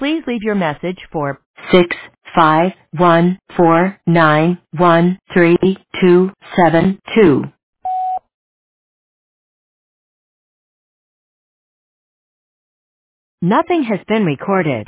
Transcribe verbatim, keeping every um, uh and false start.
Please leave your message for six five one four nine one three two seven two. Nothing has been recorded.